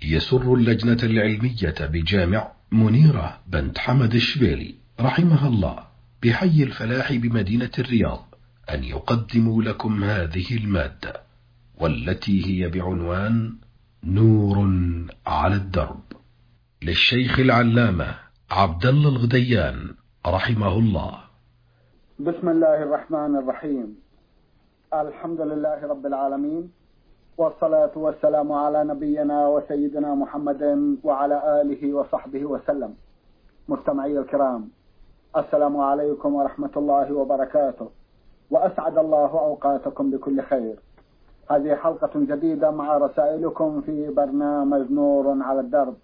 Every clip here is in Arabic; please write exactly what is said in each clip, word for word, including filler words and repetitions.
يسر اللجنة العلمية بجامع منيرة بنت حمد الشبيلي رحمها الله بحي الفلاح بمدينة الرياض أن يقدموا لكم هذه المادة، والتي هي بعنوان نور على الدرب، للشيخ العلامة عبد الله الغديان رحمه الله. بسم الله الرحمن الرحيم. الحمد لله رب العالمين، والصلاة والسلام على نبينا وسيدنا محمد وعلى آله وصحبه وسلم. مستمعي الكرام، السلام عليكم ورحمة الله وبركاته، وأسعد الله أوقاتكم بكل خير. هذه حلقة جديدة مع رسائلكم في برنامج نور على الدرب.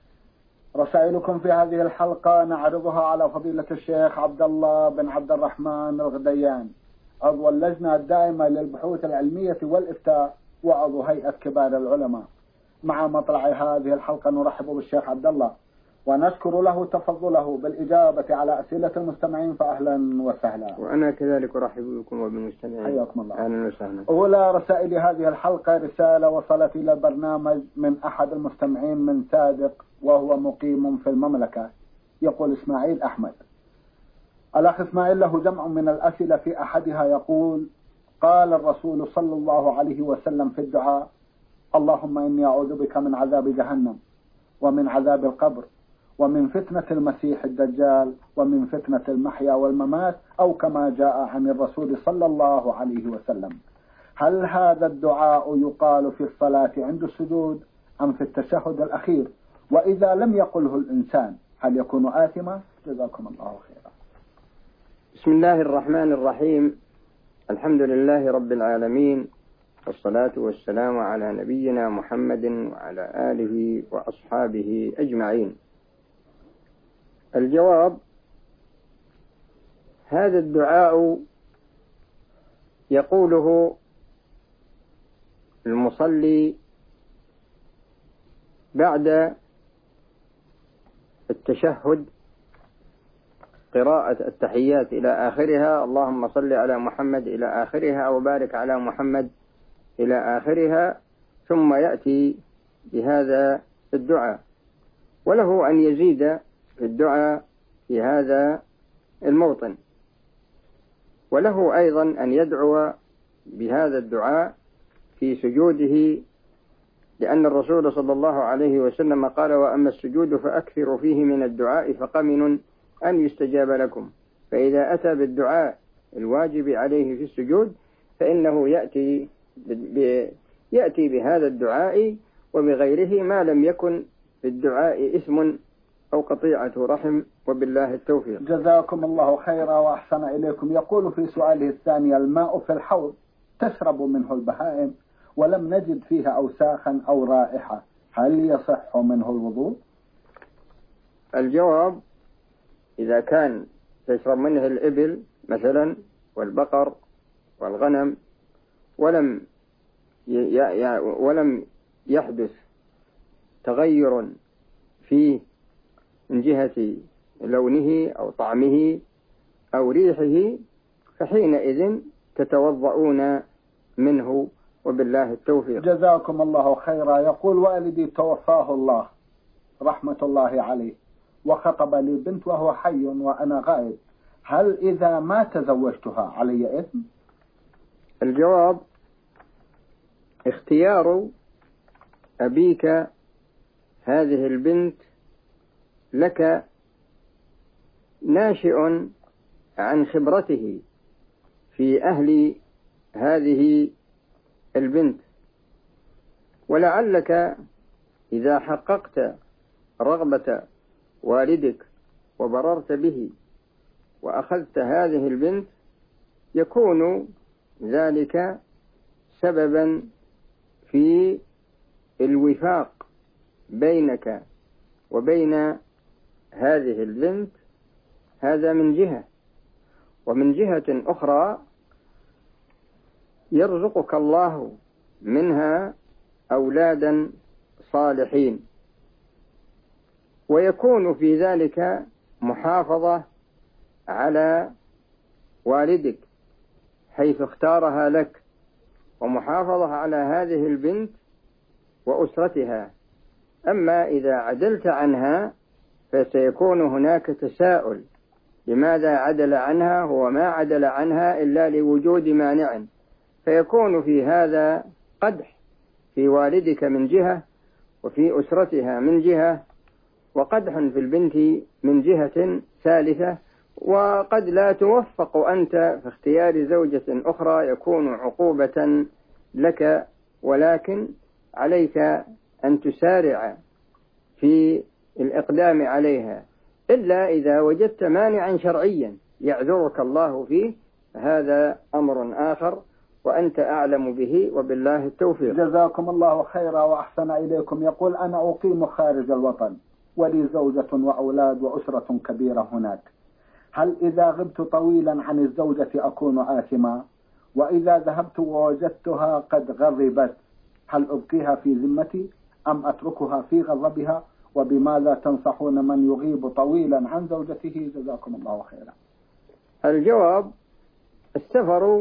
رسائلكم في هذه الحلقة نعرضها على فضيلة الشيخ عبد الله بن عبد الرحمن الغديان، عضو اللجنة الدائمة للبحوث العلمية والإفتاء وعضو هيئة كبار العلماء. مع مطلع هذه الحلقة نرحب بالشيخ عبد الله ونشكر له تفضله بالإجابة على أسئلة المستمعين، فأهلا وسهلا. وأنا كذلك أرحب بكم وبالمستمعين. حياكم الله. أهلا وسهلا. أولى رسائل هذه الحلقة رسالة وصلت إلى البرنامج من أحد المستمعين من صادق وهو مقيم في المملكة. يقول إسماعيل أحمد. الأخ إسماعيل له جمع من الأسئلة، في أحدها يقول: قال الرسول صلى الله عليه وسلم في الدعاء: اللهم إني أعوذ بك من عذاب جهنم ومن عذاب القبر ومن فتنة المسيح الدجال ومن فتنة المحيا والممات، أو كما جاء عن الرسول صلى الله عليه وسلم. هل هذا الدعاء يقال في الصلاة عند السجود أم في التشهد الأخير؟ وإذا لم يقله الإنسان هل يكون آثما؟ جزاكم الله خيرا. بسم الله الرحمن الرحيم. الحمد لله رب العالمين، والصلاة والسلام على نبينا محمد وعلى آله وأصحابه أجمعين. الجواب: هذا الدعاء يقوله المصلي بعد التشهد، قراءة التحيات إلى آخرها، اللهم صل على محمد إلى آخرها وبارك على محمد إلى آخرها، ثم يأتي بهذا الدعاء. وله أن يزيد في الدعاء في هذا الموطن، وله أيضا أن يدعو بهذا الدعاء في سجوده، لأن الرسول صلى الله عليه وسلم قال: وأما السجود فأكثروا فيه من الدعاء فقمن أن يستجاب لكم. فإذا أتى بالدعاء الواجب عليه في السجود فإنه يأتي يأتي بهذا الدعاء وبغيره، ما لم يكن في الدعاء إثم أو قطيعة رحم، وبالله التوفيق. جزاكم الله خيرا وأحسن إليكم. يقول في سؤاله الثاني: الماء في الحوض تشرب منه البهائم ولم نجد فيها أوساخا أو رائحة، هل يصح منه الوضوء؟ الجواب: إذا كان تشرب منه الإبل مثلا والبقر والغنم ولم ولم يحدث تغير فيه من جهة لونه أو طعمه أو ريحه، فحينئذ تتوضؤون منه، وبالله التوفيق. جزاكم الله خيرا. يقول: والدي توفاه الله رحمة الله عليه، وخطب لي بنت وهو حي وأنا غائب، هل إذا ما تزوجتها علي إثم؟ الجواب: اختيار أبيك هذه البنت لك ناشئ عن خبرته في أهل هذه البنت، ولعلك إذا حققت رغبة والدك وبررت به وأخذت هذه البنت يكون ذلك سببا في الوفاق بينك وبين هذه البنت. هذا من جهة، ومن جهة أخرى يرزقك الله منها أولادا صالحين، ويكون في ذلك محافظة على والدك حيث اختارها لك، ومحافظة على هذه البنت وأسرتها، أما إذا عدلت عنها فسيكون هناك تساؤل: لماذا عدل عنها؟ هو ما عدل عنها إلا لوجود مانع، فيكون في هذا قدح في والدك من جهة، وفي أسرتها من جهة، وقدح في البنت من جهة ثالثة. وقد لا توفق أنت في اختيار زوجة أخرى يكون عقوبة لك، ولكن عليك أن تسارع في الإقدام عليها، إلا إذا وجدت مانعا شرعيا يعذرك الله فيه، هذا أمر آخر وأنت أعلم به، وبالله التوفيق. جزاكم الله خيرا وأحسن إليكم. يقول: أنا أقيم خارج الوطن ولي زوجة وأولاد وأسرة كبيرة هناك، هل إذا غبت طويلا عن الزوجة أكون آثما؟ وإذا ذهبت ووجدتها قد غضبت هل أبقيها في ذمتي أم أتركها في غضبها؟ وبماذا تنصحون من يغيب طويلا عن زوجته؟ جزاكم الله خيرا. الجواب: السفر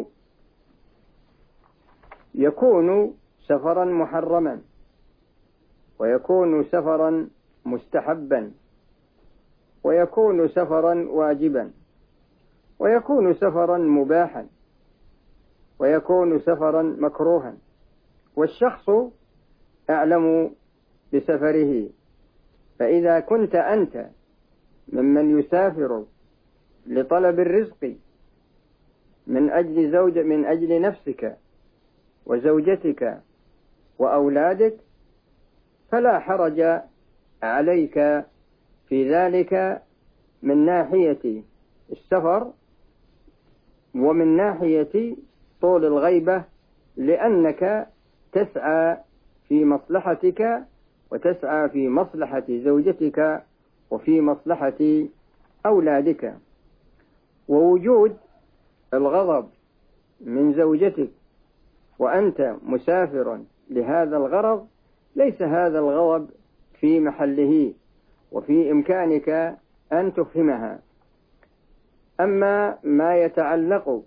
يكون سفرا محرما، ويكون سفرا مستحبا، ويكون سفرا واجبا، ويكون سفرا مباحا، ويكون سفرا مكروها، والشخص أعلم بسفره. فإذا كنت أنت ممن يسافر لطلب الرزق من أجل زوج من أجل نفسك وزوجتك وأولادك، فلا حرج عليك في ذلك من ناحية السفر ومن ناحية طول الغيبة، لأنك تسعى في مصلحتك وتسعى في مصلحة زوجتك وفي مصلحة أولادك. ووجود الغضب من زوجتك وأنت مسافر لهذا الغرض ليس هذا الغضب في محله، وفي إمكانك أن تفهمها. أما ما يتعلق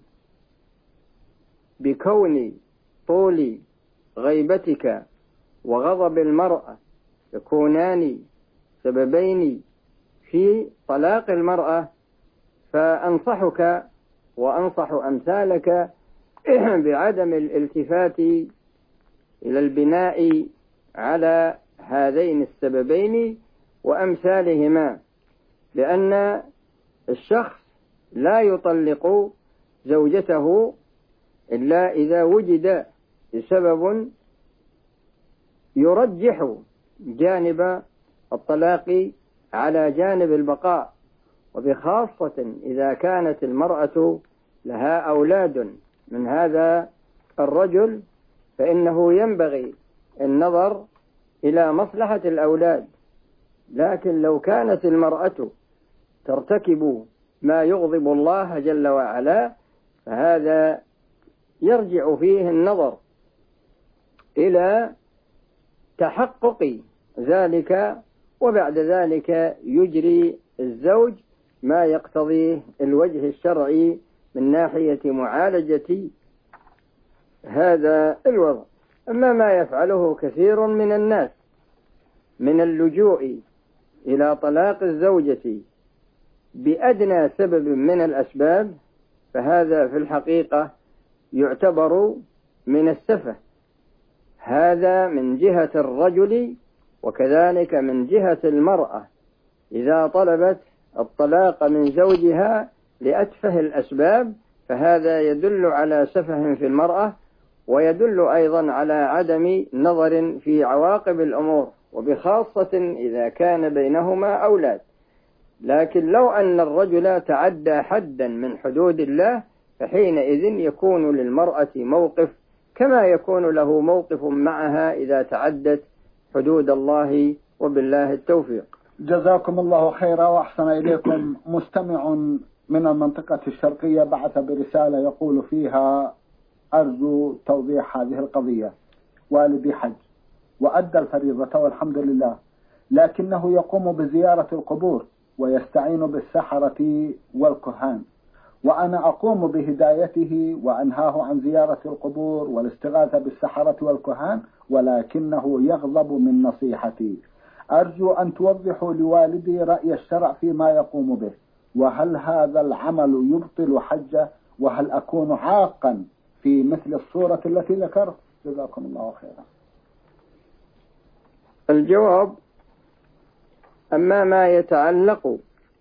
بكون طول غيبتك وغضب المرأة يكونان سببين في طلاق المرأة، فأنصحك وأنصح أمثالك بعدم الالتفات إلى البناء على هذين السببين وأمثالهما، لأن الشخص لا يطلق زوجته إلا إذا وجد سبب يرجح جانب الطلاق على جانب البقاء، وبخاصة إذا كانت المرأة لها أولاد من هذا الرجل، فإنه ينبغي النظر إلى مصلحة الأولاد. لكن لو كانت المرأة ترتكب ما يغضب الله جل وعلا، فهذا يرجع فيه النظر إلى تحقق ذلك، وبعد ذلك يجري الزوج ما يقتضيه الوجه الشرعي من ناحية معالجة هذا الوضع. أما ما يفعله كثير من الناس من اللجوء إلى طلاق الزوجة بأدنى سبب من الأسباب، فهذا في الحقيقة يعتبر من السفه، هذا من جهة الرجل، وكذلك من جهة المرأة إذا طلبت الطلاق من زوجها لأتفه الأسباب، فهذا يدل على سفه في المرأة، ويدل أيضا على عدم نظر في عواقب الأمور، وبخاصة إذا كان بينهما أولاد. لكن لو أن الرجل تعدى حدا من حدود الله، فحينئذ يكون للمرأة موقف كما يكون له موقف معها إذا تعدت حدود الله، وبالله التوفيق. جزاكم الله خيرا وأحسن إليكم. مستمع من المنطقة الشرقية بعث برسالة يقول فيها: أرجو توضيح هذه القضية. والدي حج وأدى الفريضة والحمد لله، لكنه يقوم بزيارة القبور ويستعين بالسحرة والكهان، وأنا أقوم بهدايته وأنهاه عن زيارة القبور والاستغاثة بالسحرة والكهان، ولكنه يغضب من نصيحتي. أرجو أن توضحوا لوالدي رأي الشرع فيما يقوم به، وهل هذا العمل يبطل حجه، وهل أكون عاقا في مثل الصورة التي ذكرت؟ جزاكم الله خيرا. الجواب: أما ما يتعلق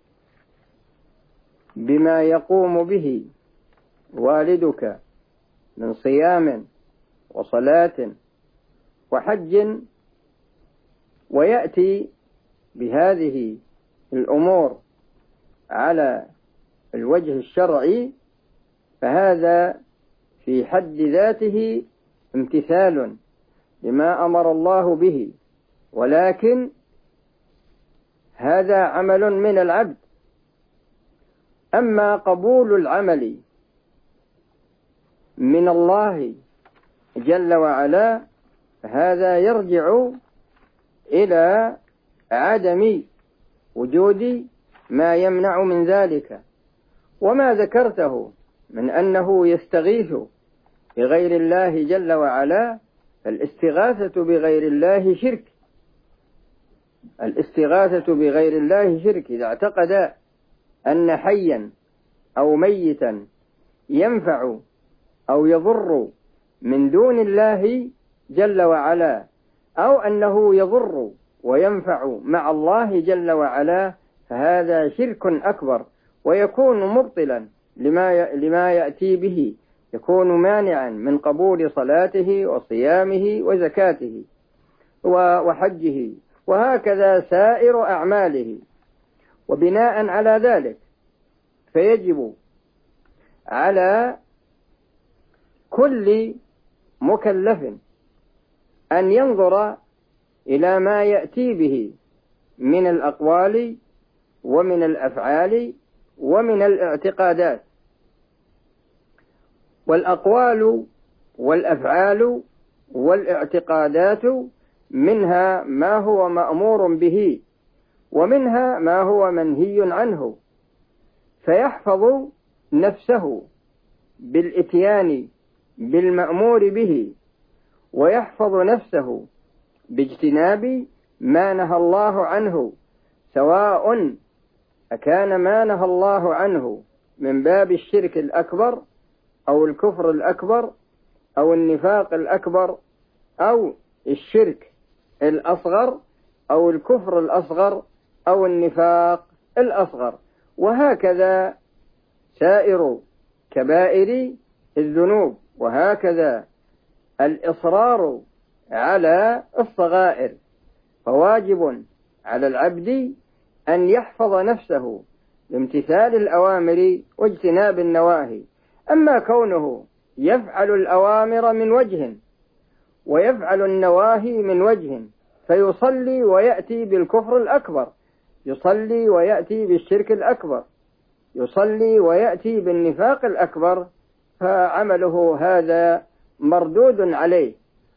بما يقوم به والدك من صيام وصلاة وحج ويأتي بهذه الأمور على الوجه الشرعي، فهذا في حد ذاته امتثال لما أمر الله به، ولكن هذا عمل من العبد. أما قبول العمل من الله جل وعلا فهذا يرجع إلى عدم وجود ما يمنع من ذلك. وما ذكرته من أنه يستغيث بغير الله جل وعلا، الاستغاثة بغير الله شرك. الاستغاثة بغير الله شرك إذا اعتقد أن حيا أو ميتا ينفع أو يضر من دون الله جل وعلا، أو أنه يضر وينفع مع الله جل وعلا، فهذا شرك أكبر، ويكون مبطلا لما لما يأتي به، يكون مانعا من قبول صلاته وصيامه وزكاته وحجه، وهكذا سائر أعماله. وبناء على ذلك فيجب على كل مكلف أن ينظر إلى ما يأتي به من الأقوال ومن الأفعال ومن الاعتقادات. والأقوال والأفعال والاعتقادات منها ما هو مأمور به، ومنها ما هو منهي عنه، فيحفظ نفسه بالإتيان بالمأمور به، ويحفظ نفسه باجتناب ما نهى الله عنه، سواء أكان ما نهى الله عنه من باب الشرك الأكبر أو الكفر الأكبر أو النفاق الأكبر أو الشرك الأصغر أو الكفر الأصغر أو النفاق الأصغر، وهكذا سائر كبائر الذنوب، وهكذا الإصرار على الصغائر. فواجب على العبد أن يحفظ نفسه بامتثال الأوامر واجتناب النواهي. أما كونه يفعل الأوامر من وجه ويفعل النواهي من وجه، فيصلي ويأتي بالكفر الأكبر، يصلي ويأتي بالشرك الأكبر، يصلي ويأتي بالنفاق الأكبر، فعمله هذا مردود عليه،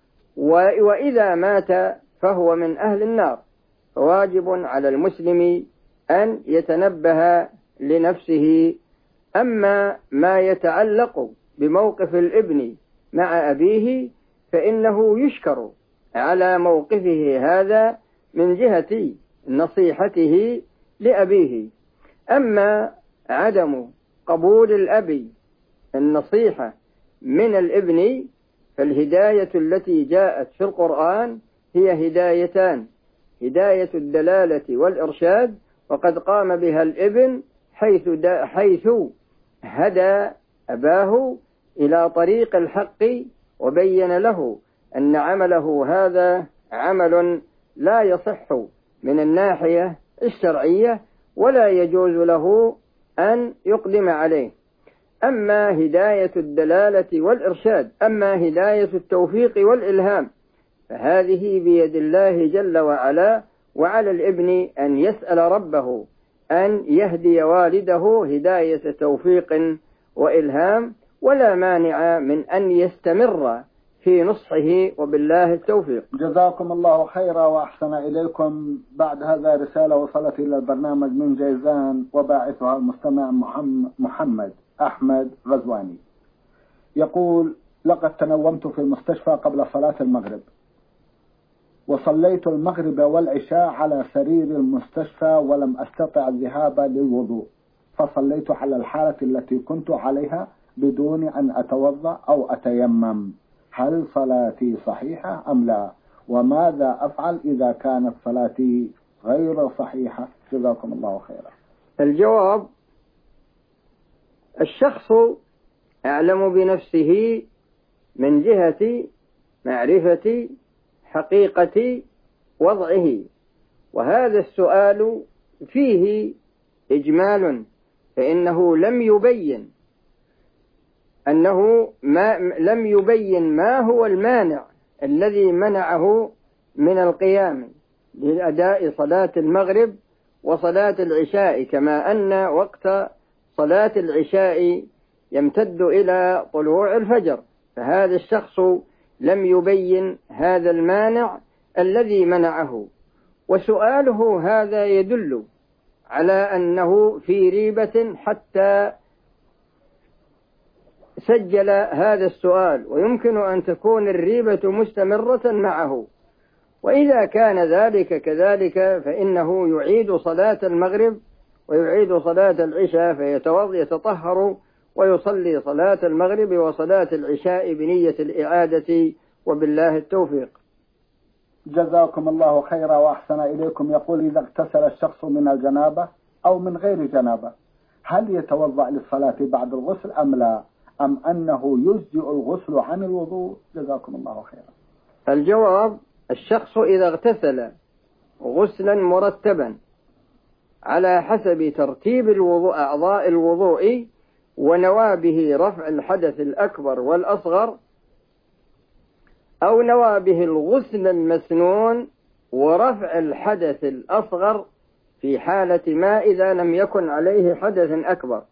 وإذا مات فهو من أهل النار. فواجب على المسلم أن يتنبه لنفسه. أما ما يتعلق بموقف الابن مع أبيه فإنه يشكر على موقفه هذا من جهة نصيحته لأبيه. أما عدم قبول الأب النصيحة من الابن فالهداية التي جاءت في القرآن هي هدايتان: هداية الدلالة والإرشاد، وقد قام بها الابن حيث, حيث هدى أباه إلى طريق الحق، وبين له أن عمله هذا عمل لا يصح من الناحية الشرعية ولا يجوز له أن يقدم عليه. أما هداية الدلالة والإرشاد، أما هداية التوفيق والإلهام، فهذه بيد الله جل وعلا، وعلى الابن أن يسأل ربه أن يهدي والده هداية توفيق وإلهام، ولا مانع من أن يستمر في نصحه، وبالله التوفيق. جزاكم الله خيرا وأحسن إليكم. بعد هذا رسالة وصلت إلى البرنامج من جيزان، وباعثها المستمع محمد أحمد غزواني، يقول: لقد تنومت في المستشفى قبل صلاة المغرب، وصليت المغرب والعشاء على سرير المستشفى ولم أستطع الذهاب للوضوء، فصليت على الحالة التي كنت عليها بدون أن أتوضأ أو أتيمم، هل صلاتي صحيحة أم لا؟ وماذا أفعل إذا كانت صلاتي غير صحيحة؟ جزاكم الله خيرا. الجواب: الشخص أعلم بنفسه من جهة معرفة حقيقة وضعه، وهذا السؤال فيه إجمال، فإنه لم يبين أنه ما لم يبين ما هو المانع الذي منعه من القيام لأداء صلاة المغرب وصلاة العشاء، كما أن وقت صلاة العشاء يمتد إلى طلوع الفجر، فهذا الشخص لم يبين هذا المانع الذي منعه، وسؤاله هذا يدل على أنه في ريبة حتى سجل هذا السؤال، ويمكن أن تكون الريبة مستمرة معه. وإذا كان ذلك كذلك فإنه يعيد صلاة المغرب ويعيد صلاة العشاء، فيتطهر ويصلي صلاة المغرب وصلاة العشاء بنية الإعادة، وبالله التوفيق. جزاكم الله خيرا وأحسن إليكم. يقول: إذا اغتسل الشخص من الجنابة أو من غير جنابة، هل يتوضأ للصلاة بعد الغسل أم لا، أم أنه يجزئ الغسل عن الوضوء؟ جزاكم الله خيرا. الجواب: الشخص إذا اغتسل غسلا مرتبا على حسب ترتيب الوضوء أعضاء الوضوء ونوى به رفع الحدث الأكبر والأصغر، أو نوى به الغسل المسنون ورفع الحدث الأصغر في حالة ما إذا لم يكن عليه حدث أكبر،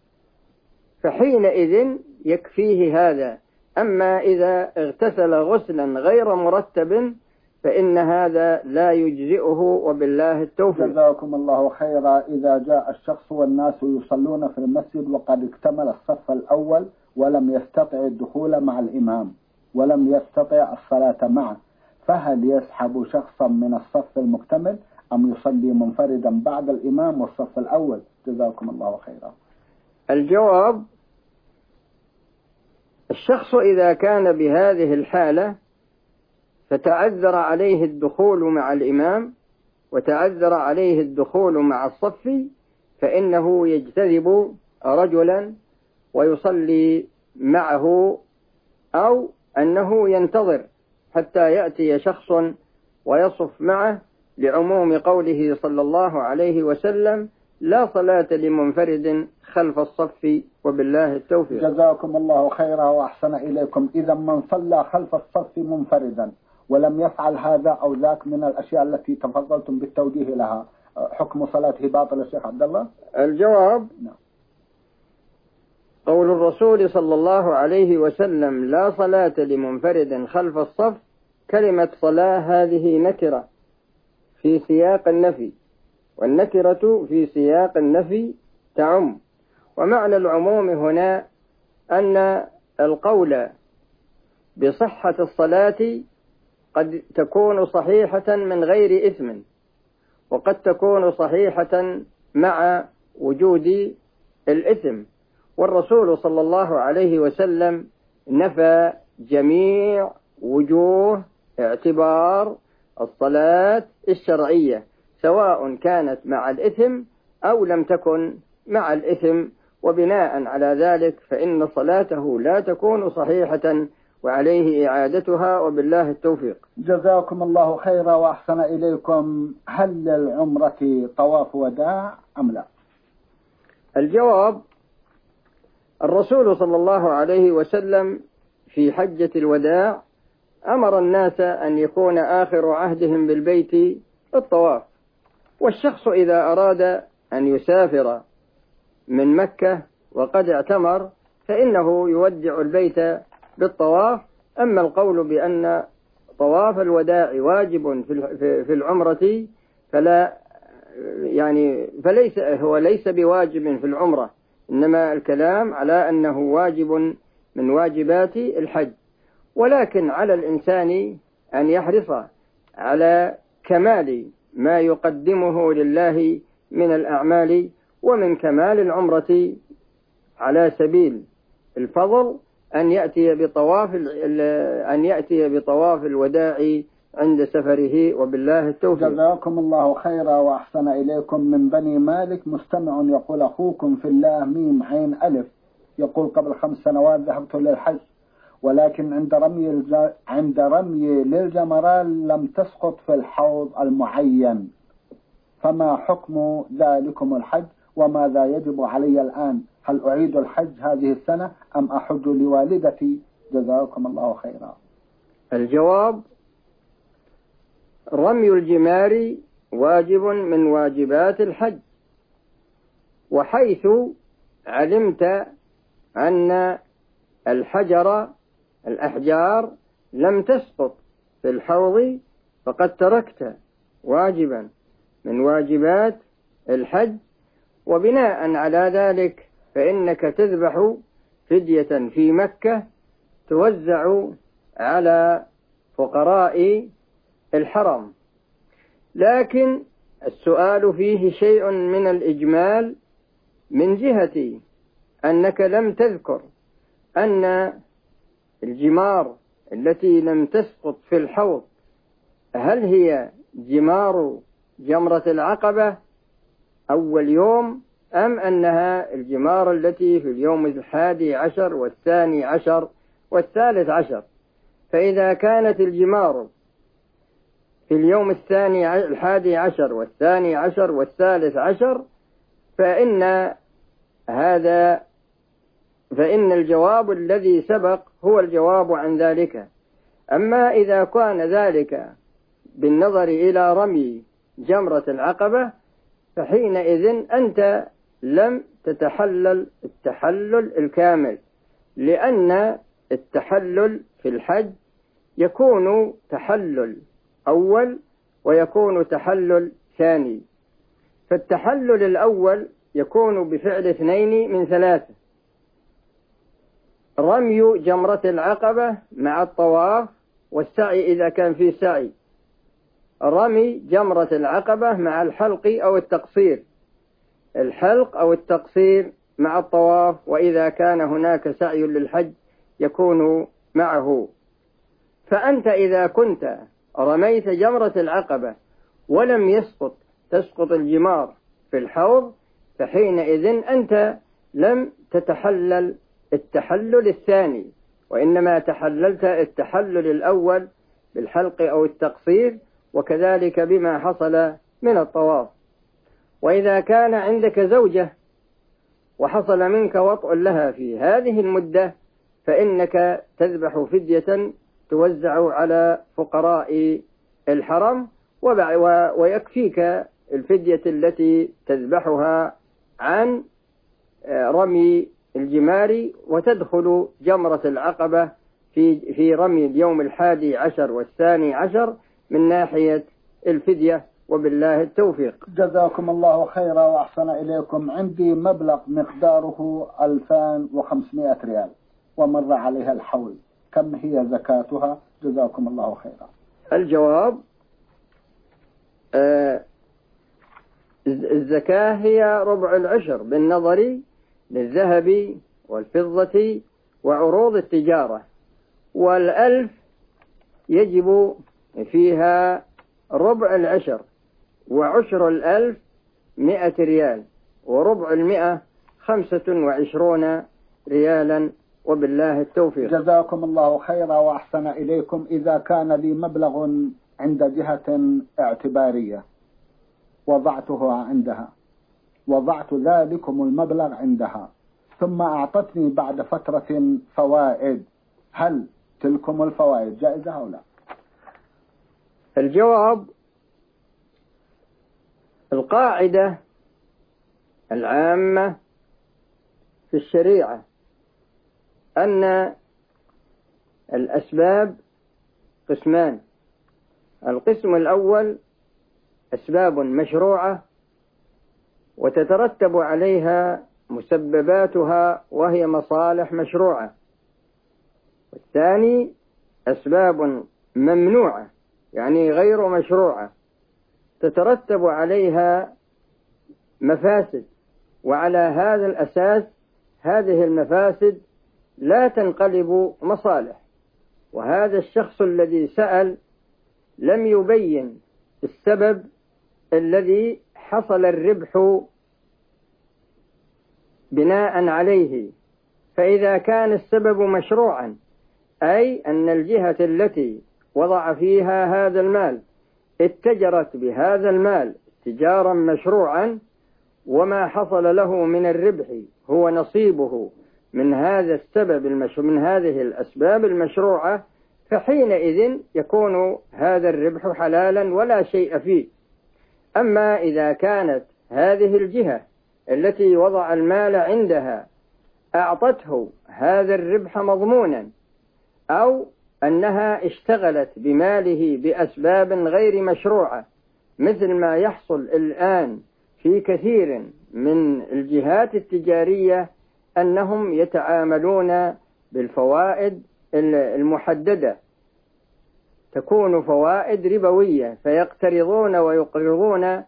فحينئذ يكفيه هذا. أما إذا اغتسل غسلا غير مرتب فإن هذا لا يجزئه، وبالله التوفيق. جزاكم الله خيرا. إذا جاء الشخص والناس يصلون في المسجد وقد اكتمل الصف الأول ولم يستطع الدخول مع الإمام ولم يستطع الصلاة معه، فهل يسحب شخصا من الصف المكتمل أم يصلي منفردا بعد الإمام والصف الأول؟ جزاكم الله خيرا. الجواب: الشخص إذا كان بهذه الحالة فتعذر عليه الدخول مع الإمام وتعذر عليه الدخول مع الصف، فإنه يجتذب رجلا ويصلي معه، أو أنه ينتظر حتى يأتي شخص ويصف معه، لعموم قوله صلى الله عليه وسلم: لا صلاة لمنفرد خلف الصف، وبالله التوفيق. جزاكم الله خيرا وأحسن إليكم. إذا من صلى خلف الصف منفردا ولم يفعل هذا أو ذاك من الأشياء التي تفضلتم بالتوجيه لها، حكم صلاته باطل يا شيخ عبد الله؟ الجواب: نعم. قول الرسول صلى الله عليه وسلم: لا صلاة لمنفرد خلف الصف، كلمة صلاة هذه نكرة في سياق النفي، والنكرة في سياق النفي تعم، ومعنى العموم هنا أن القول بصحة الصلاة قد تكون صحيحة من غير إثم، وقد تكون صحيحة مع وجود الإثم، والرسول صلى الله عليه وسلم نفى جميع وجوه اعتبار الصلاة الشرعية، سواء كانت مع الإثم أو لم تكن مع الإثم، وبناء على ذلك فإن صلاته لا تكون صحيحة وعليه إعادتها، وبالله التوفيق. جزاكم الله خيرا وأحسن إليكم. هل للعمرة طواف وداع أم لا؟ الجواب: الرسول صلى الله عليه وسلم في حجة الوداع أمر الناس أن يكون آخر عهدهم بالبيت الطواف، والشخص إذا أراد أن يسافر من مكة وقد اعتمر فإنه يودع البيت بالطواف. أما القول بأن طواف الوداع واجب في العمرة فلا يعني فليس هو ليس بواجب في العمرة، إنما الكلام على أنه واجب من واجبات الحج، ولكن على الإنسان أن يحرص على كمال ما يقدمه لله من الأعمال، ومن كمال العمرة على سبيل الفضل أن يأتي بطواف أن يأتي بطواف الوداع عند سفره، وبالله التوفيق. جزاكم الله خيرا وأحسن إليكم. من بني مالك مستمع يقول: أخوكم في الله ميم عين ألف يقول: قبل خمس سنوات ذهبت للحج، ولكن عند رمي الج... عند رمي للجمرات لم تسقط في الحوض المعين، فما حكم ذلكم الحج وماذا يجب علي الآن؟ هل أعيد الحج هذه السنة أم أحج لوالدتي؟ جزاكم الله خيرا. الجواب: رمي الجمار واجب من واجبات الحج، وحيث علمت أن الحجر الأحجار لم تسقط في الحوض فقد تركت واجبا من واجبات الحج، وبناء على ذلك فإنك تذبح فدية في مكة توزع على فقراء الحرم. لكن السؤال فيه شيء من الإجمال من جهة أنك لم تذكر أن الجمار التي لم تسقط في الحوض هل هي جمار جمرة العقبة أول يوم أم أنها الجمار التي في اليوم الحادي عشر والثاني عشر والثالث عشر. فإذا كانت الجمار في اليوم الثاني الحادي عشر والثاني عشر والثالث عشر فإن هذا فإن الجواب الذي سبق هو الجواب عن ذلك. أما إذا كان ذلك بالنظر إلى رمي جمرة العقبة فحينئذ أنت لم تتحلل التحلل الكامل، لأن التحلل في الحج يكون تحلل أول ويكون تحلل ثاني. فالتحلل الأول يكون بفعل اثنين من ثلاثة: رمي جمرة العقبة مع الطواف والسعي إذا كان في سعي، رمي جمرة العقبة مع الحلق أو التقصير، الحلق أو التقصير مع الطواف، وإذا كان هناك سعي للحج يكون معه. فأنت إذا كنت رميت جمرة العقبة ولم يسقط تسقط الجمار في الحوض فحينئذ أنت لم تتحلل التحلل الثاني، وإنما تحللت التحلل الأول بالحلق أو التقصير، وكذلك بما حصل من الطواف. وإذا كان عندك زوجة وحصل منك وطء لها في هذه المدة فإنك تذبح فدية توزع على فقراء الحرم، ويكفيك الفدية التي تذبحها عن رمي الجمار، وتدخل جمرة العقبة في في رمي اليوم الحادي عشر والثاني عشر من ناحية الفدية، وبالله التوفيق. جزاكم الله خيرا وأحسن إليكم. عندي مبلغ مقداره ألفين وخمسمائة ريال ومر عليها الحول، كم هي زكاتها؟ جزاكم الله خيرا. الجواب: آه الزكاة هي ربع العشر بالنظر للذهب والفضة وعروض التجارة، والألف يجب فيها ربع العشر، وعشر الألف مئة ريال، وربع المئة خمسة وعشرون ريالا، وبالله التوفيق. جزاكم الله خيرا وأحسن إليكم. إذا كان لي مبلغ عند جهة اعتبارية وضعته عندها، وضعت ذلكم المبلغ عندها، ثم أعطتني بعد فترة فوائد، هل تلكم الفوائد جائزة أو لا؟ الجواب: القاعدة العامة في الشريعة أن الأسباب قسمان. القسم الأول أسباب مشروعة وتترتب عليها مسبباتها وهي مصالح مشروعة، والثاني أسباب ممنوعة يعني غير مشروعة تترتب عليها مفاسد، وعلى هذا الأساس هذه المفاسد لا تنقلب مصالح. وهذا الشخص الذي سأل لم يبين السبب الذي حصل الربح بناء عليه. فإذا كان السبب مشروعا، أي أن الجهة التي وضع فيها هذا المال اتجرت بهذا المال تجارا مشروعا، وما حصل له من الربح هو نصيبه من هذا السبب المشروع من هذه الأسباب المشروعة، فحينئذ يكون هذا الربح حلالا ولا شيء فيه. أما إذا كانت هذه الجهة التي وضع المال عندها أعطته هذا الربح مضمونا، أو أنها اشتغلت بماله بأسباب غير مشروعة، مثل ما يحصل الآن في كثير من الجهات التجارية أنهم يتعاملون بالفوائد المحددة، تكون فوائد ربوية، فيقترضون ويقرضون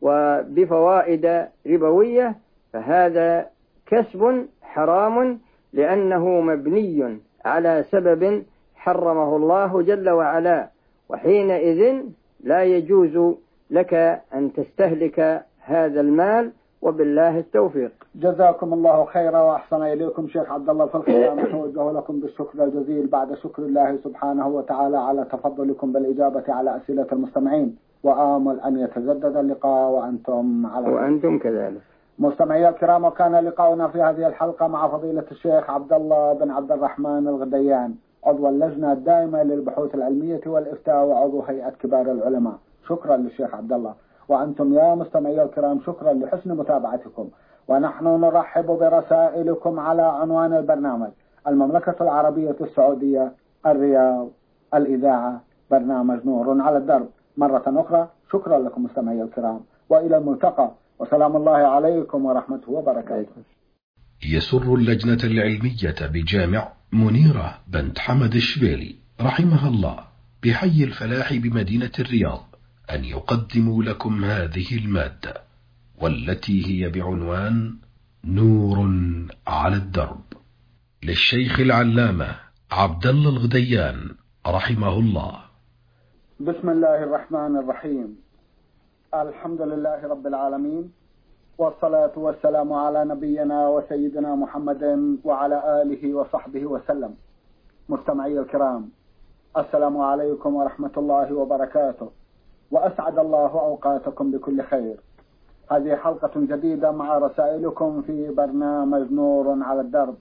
وبفوائد ربوية، فهذا كسب حرام لأنه مبني على سبب حرمه الله جل وعلا، وحينئذ لا يجوز لك أن تستهلك هذا المال، وبالله التوفيق. جزاكم الله خيرا وأحسن إليكم شيخ عبد الله في الختام. أتوجه لكم بالشكر الجزيل بعد شكر الله سبحانه وتعالى على تفضلكم بالإجابة على أسئلة المستمعين، وآمل أن يتجدد اللقاء وأنتم على وأنتم كذلك. مستمعي الكرام، وكان لقاؤنا في هذه الحلقة مع فضيلة الشيخ عبد الله بن عبد الرحمن الغديان، عضو اللجنة الدائمة للبحوث العلمية والإفتاء وعضو هيئة كبار العلماء. شكرا للشيخ عبد الله. وأنتم يا مستمعي الكرام شكرا لحسن متابعتكم، ونحن نرحب برسائلكم على عنوان البرنامج: المملكة العربية السعودية، الرياض، الإذاعة، برنامج نور على الدرب. مرة أخرى شكرا لكم مستمعي الكرام، وإلى الملتقى، وسلام الله عليكم ورحمته وبركاته. يسر اللجنة العلمية بجامع منيرة بنت حمد الشبيلي رحمها الله بحي الفلاح بمدينة الرياض أن يقدموا لكم هذه المادة، والتي هي بعنوان نور على الدرب، للشيخ العلامة عبد الله الغديان رحمه الله. بسم الله الرحمن الرحيم. الحمد لله رب العالمين، والصلاة والسلام على نبينا وسيدنا محمد وعلى آله وصحبه وسلم. مستمعي الكرام، السلام عليكم ورحمة الله وبركاته، وأسعد الله أوقاتكم بكل خير. هذه حلقة جديدة مع رسائلكم في برنامج نور على الدرب.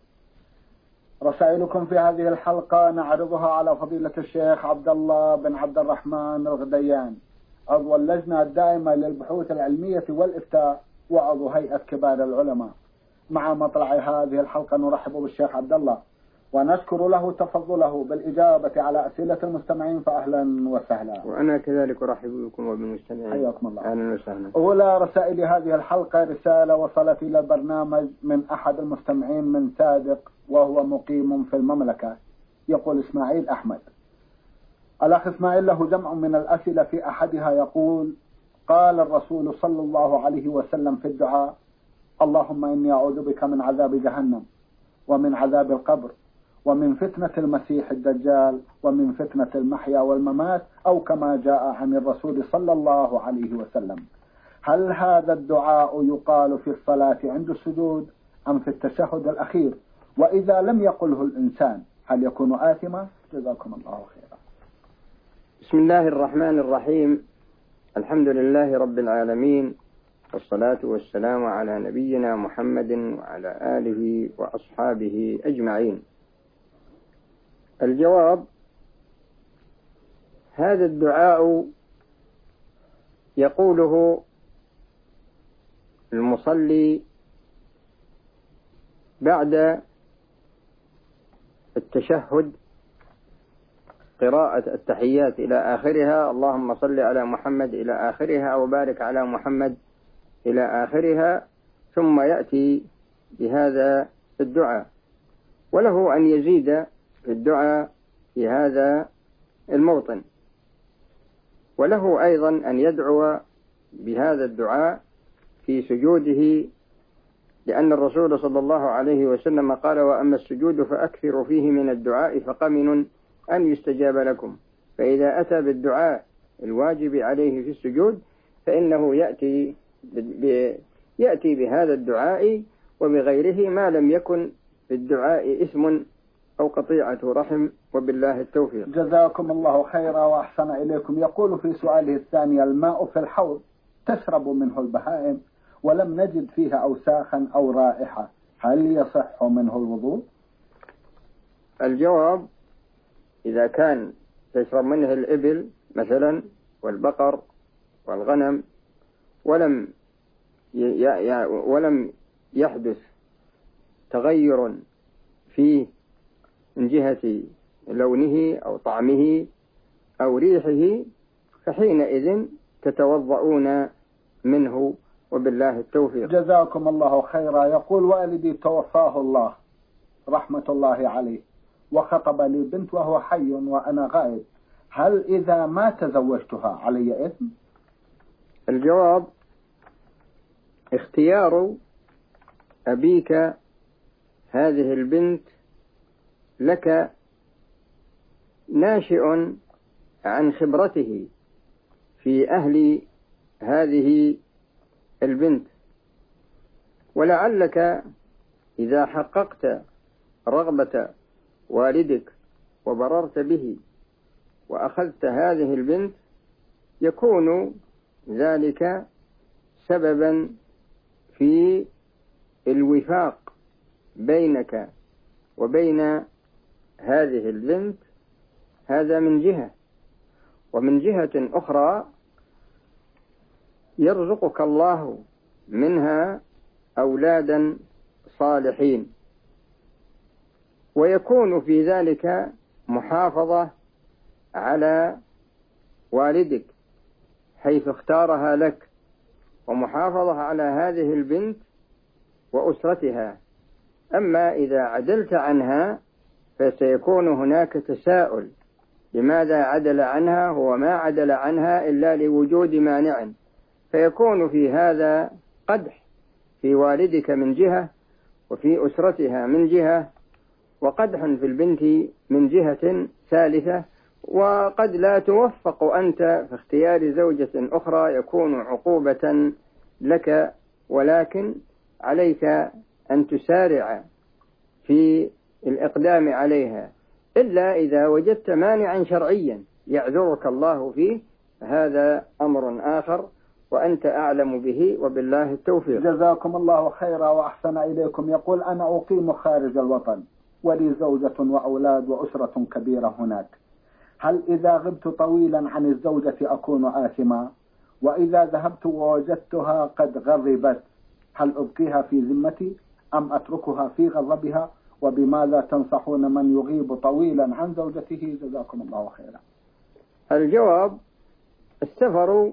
رسائلكم في هذه الحلقة نعرضها على فضيلة الشيخ عبد الله بن عبد الرحمن الغديان، عضو اللجنة الدائمة للبحوث العلمية والإفتاء وعضو هيئة كبار العلماء. مع مطلع هذه الحلقة نرحب بالشيخ عبد الله ونشكر له تفضله بالإجابة على أسئلة المستمعين، فأهلا وسهلا. وأنا كذلك أرحب بكم وبالمستمعين. حياكم الله. أهلا وسهلا. أولى رسائل هذه الحلقة رسالة وصلت إلى البرنامج من أحد المستمعين من صادق، وهو مقيم في المملكة. يقول إسماعيل أحمد. الأخ إسماعيل له جمع من الأسئلة، في أحدها يقول: قال الرسول صلى الله عليه وسلم في الدعاء: اللهم إني أعوذ بك من عذاب جهنم، ومن عذاب القبر، ومن فتنة المسيح الدجال، ومن فتنة المحيا والممات، أو كما جاء عن الرسول صلى الله عليه وسلم. هل هذا الدعاء يقال في الصلاة عند السجود أم في التشهد الأخير؟ وإذا لم يقله الإنسان هل يكون آثما؟ جزاكم الله خيرا. بسم الله الرحمن الرحيم. الحمد لله رب العالمين، والصلاة والسلام على نبينا محمد وعلى آله وأصحابه أجمعين. الجواب: هذا الدعاء يقوله المصلي بعد التشهد، قراءة التحيات إلى آخرها، اللهم صل على محمد إلى آخرها، أو بارك على محمد إلى آخرها، ثم يأتي بهذا الدعاء. وله أن يزيد في الدعاء في هذا الموطن: وله أيضا أن يدعو بهذا الدعاء في سجوده، لأن الرسول صلى الله عليه وسلم قال: وأما السجود فأكثروا فيه من الدعاء فقمن أن يستجاب لكم. فإذا أتى بالدعاء الواجب عليه في السجود فإنه يأتي يأتي بهذا الدعاء وبغيره ما لم يكن في الدعاء إثم أو قطيعة رحم، وبالله التوفيق. جزاكم الله خيرا وأحسن إليكم. يقول في سؤاله الثاني: الماء في الحوض تشرب منه البهائم ولم نجد فيها أوساخا أو رائحة، هل يصح منه الوضوء؟ الجواب: إذا كان تشرب منه الإبل مثلا والبقر والغنم ولم ولم يحدث تغير فيه من جهة لونه أو طعمه أو ريحه فحينئذ تتوضؤون منه، وبالله التوفيق. جزاكم الله خيرا. يقول: والدي توفاه الله رحمة الله عليه وخطب لي بنت وهو حي وأنا غائب، هل إذا ما تزوجتها علي إثم؟ الجواب: اختيار أبيك هذه البنت لك ناشئ عن خبرته في أهل هذه البنت، ولعلك إذا حققت رغبة والدك وبررت به وأخذت هذه البنت يكون ذلك سببا في الوفاق بينك وبين هذه البنت. هذا من جهة، ومن جهة أخرى يرزقك الله منها أولادا صالحين، ويكون في ذلك محافظة على والدك حيث اختارها لك، ومحافظة على هذه البنت وأسرتها. أما إذا عدلت عنها فسيكون هناك تساؤل: لماذا عدل عنها؟ هو ما عدل عنها إلا لوجود مانع، فيكون في هذا قدح في والدك من جهة، وفي أسرتها من جهة، وقدح في البنت من جهة ثالثة. وقد لا توفق أنت في اختيار زوجة أخرى يكون عقوبة لك، ولكن عليك أن تسارع في الإقدام عليها، إلا إذا وجدت مانعا شرعيا يعذرك الله فيه، هذا أمر آخر وأنت أعلم به، وبالله التوفيق. جزاكم الله خيرا وأحسن إليكم. يقول: أنا أقيم خارج الوطن ولي زوجة وأولاد وأسرة كبيرة هناك، هل إذا غبت طويلا عن الزوجة أكون آثما؟ وإذا ذهبت ووجدتها قد غضبت هل أبقيها في ذمتي أم أتركها في غضبها؟ وبماذا تنصحون من يغيب طويلا عن زوجته؟ جزاكم الله خيرا. الجواب: السفر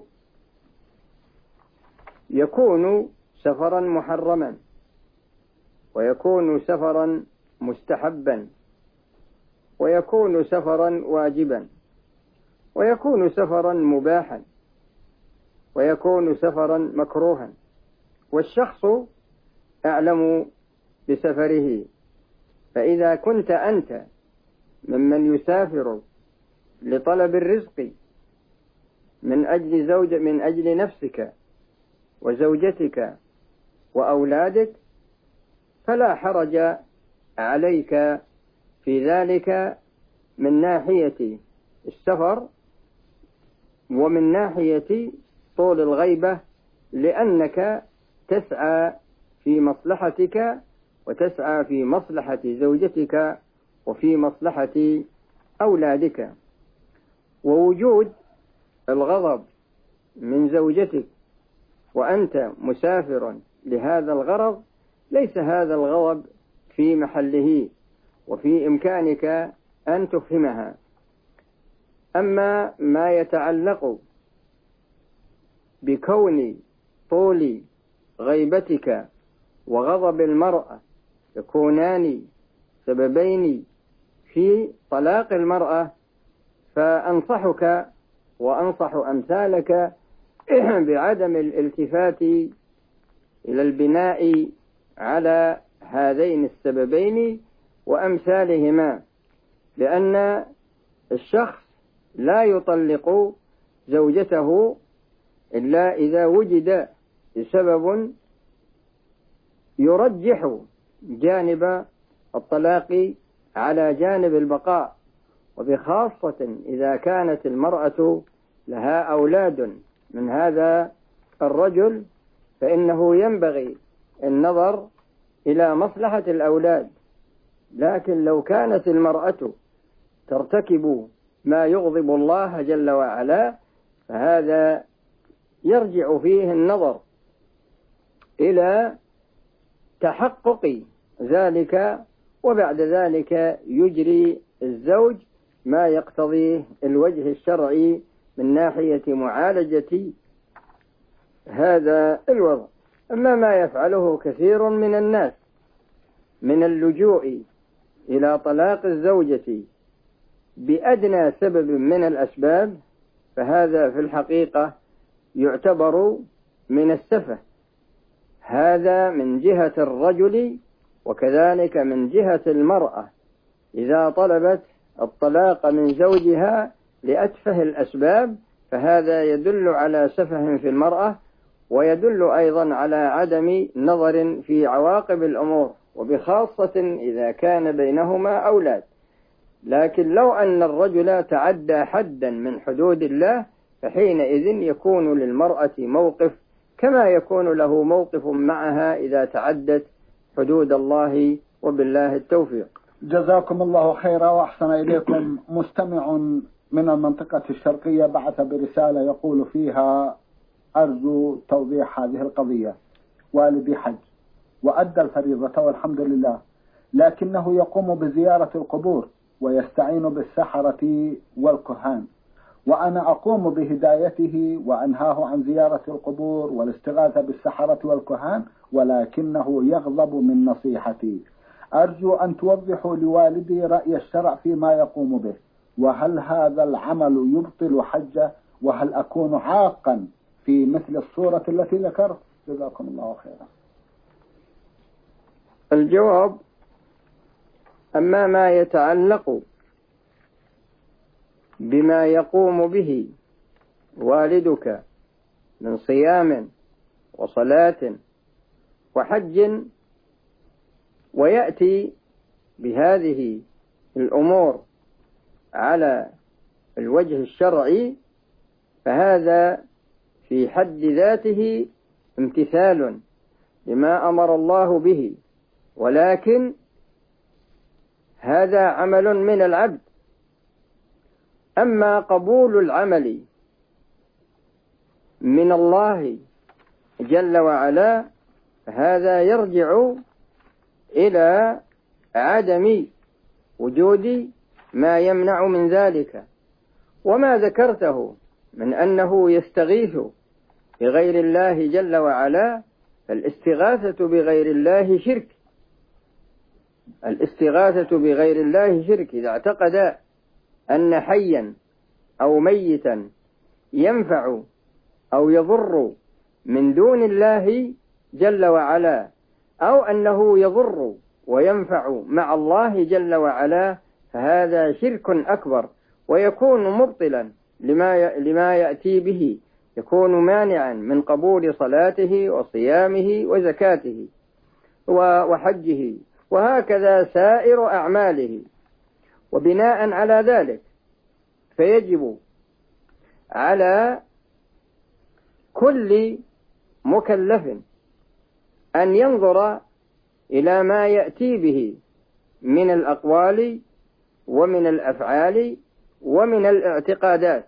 يكون سفرا محرما، ويكون سفرا مستحبا، ويكون سفرا واجبا، ويكون سفرا مباحا، ويكون سفرا مكروها، والشخص أعلم بسفره. فإذا كنت أنت ممن يسافر لطلب الرزق من أجل زوج من أجل نفسك وزوجتك وأولادك فلا حرج عليك في ذلك من ناحية السفر ومن ناحية طول الغيبة، لأنك تسعى في مصلحتك وتسعى في مصلحة زوجتك وفي مصلحة أولادك. ووجود الغضب من زوجتك وأنت مسافر لهذا الغرض ليس هذا الغضب في محله، وفي إمكانك أن تفهمها. أما ما يتعلق بكون طول غيبتك وغضب المرأة يكونان سببين في طلاق المرأة، فأنصحك وأنصح أمثالك بعدم الالتفات إلى البناء على هذين السببين وأمثالهما، لأن الشخص لا يطلق زوجته إلا إذا وجد سبب يرجح جانب الطلاق على جانب البقاء، وبخاصة إذا كانت المرأة لها أولاد من هذا الرجل، فإنه ينبغي النظر إلى مصلحة الأولاد. لكن لو كانت المرأة ترتكب ما يغضب الله جل وعلا، فهذا يرجع فيه النظر إلى تحقق ذلك، وبعد ذلك يجري الزوج ما يقتضيه الوجه الشرعي من ناحية معالجة هذا الوضع. أما ما يفعله كثير من الناس من اللجوء إلى طلاق الزوجة بأدنى سبب من الأسباب، فهذا في الحقيقة يعتبر من السفه، هذا من جهة الرجل وكذلك من جهة المرأة إذا طلبت الطلاق من زوجها لأتفه الأسباب، فهذا يدل على سفه في المرأة، ويدل أيضا على عدم نظر في عواقب الأمور، وبخاصة إذا كان بينهما أولاد. لكن لو أن الرجل تعدى حدا من حدود الله، فحينئذ يكون للمرأة موقف كما يكون له موقف معها إذا تعدت حدود الله، وبالله التوفيق. جزاكم الله خيرا وأحسن إليكم. مستمع من المنطقة الشرقية بعث برسالة يقول فيها: أرجو توضيح هذه القضية. والدي حج وأدى الفريضة والحمد لله، لكنه يقوم بزيارة القبور ويستعين بالسحرة والكهان، وأنا أقوم بهدايته وأنهاه عن زيارة القبور والاستغاثة بالسحرة والكهان، ولكنه يغضب من نصيحتي. أرجو أن توضحوا لوالدي رأي الشرع فيما يقوم به، وهل هذا العمل يبطل حجه، وهل أكون عاقا في مثل الصورة التي ذكرت؟ جزاكم الله خيرا. الجواب: أما ما يتعلق بما يقوم به والدك من صيام وصلاة وحج، ويأتي بهذه الأمور على الوجه الشرعي، فهذا في حد ذاته امتثال لما أمر الله به، ولكن هذا عمل من العبد. أما قبول العمل من الله جل وعلا، هذا يرجع إلى عدم وجود ما يمنع من ذلك. وما ذكرته من أنه يستغيث بغير الله جل وعلا، فالاستغاثة بغير الله شرك. الاستغاثة بغير الله شرك إذا اعتقد أن حيا أو ميتا ينفع أو يضر من دون الله جل وعلا، أو أنه يضر وينفع مع الله جل وعلا، فهذا شرك أكبر، ويكون مبطلا لما لما يأتي به، يكون مانعا من قبول صلاته وصيامه وزكاته وحجه، وهكذا سائر أعماله. وبناء على ذلك فيجب على كل مكلف أن ينظر إلى ما يأتي به من الأقوال ومن الأفعال ومن الاعتقادات.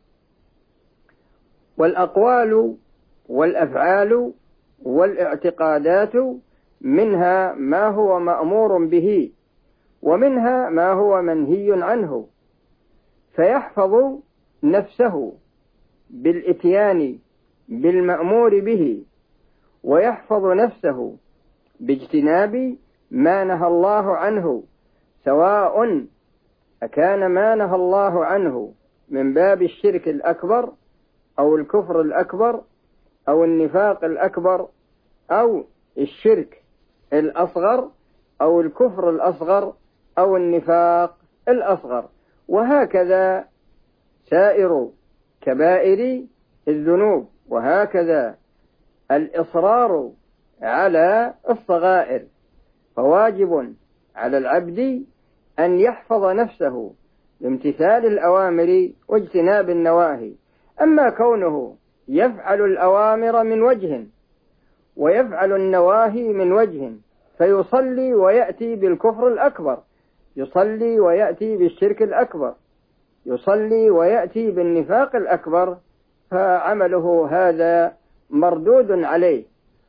والأقوال والأفعال والاعتقادات منها ما هو مأمور به، ومنها ما هو منهي عنه، فيحفظ نفسه بالإتيان بالمأمور به، ويحفظ نفسه باجتناب ما نهى الله عنه، سواء أكان ما نهى الله عنه من باب الشرك الأكبر أو الكفر الأكبر أو النفاق الأكبر أو الشرك الأصغر أو الكفر الأصغر أو النفاق الأصغر، وهكذا سائر كبائر الذنوب، وهكذا الإصرار على الصغائر. فواجب على العبد أن يحفظ نفسه بامتثال الأوامر واجتناب النواهي. أما كونه يفعل الأوامر من وجه ويفعل النواهي من وجه، فيصلي ويأتي بالكفر الأكبر، يصلي ويأتي بالشرك الأكبر، يصلي ويأتي بالنفاق الأكبر، فعمله هذا مردود عليه،